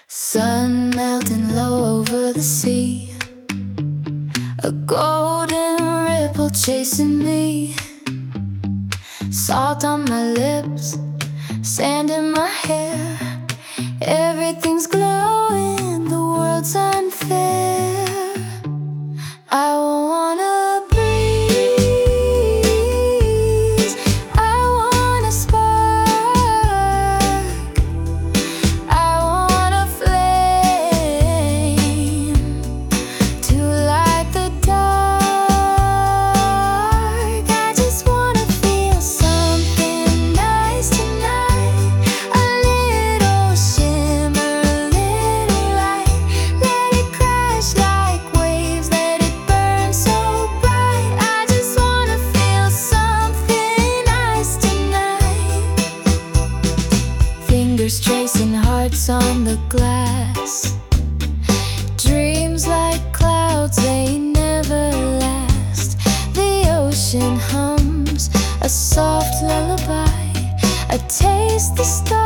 Sun melting low over the sea, a golden ripple chasing me. Salt on my lips, sand in my hair. Everything's glowing, the world's unfair. I wanna breeze, I wanna spark, I wanna flame to light the dark. I just wanna feel something nice tonight, a little shimmer, a little light. Let it crash like waves, let it burn so bright. I just wanna feel something nice tonight. Fingers tracing hearts on the glass. Dreams like clouds, they never last. The ocean hums a soft lullaby. I taste the stars.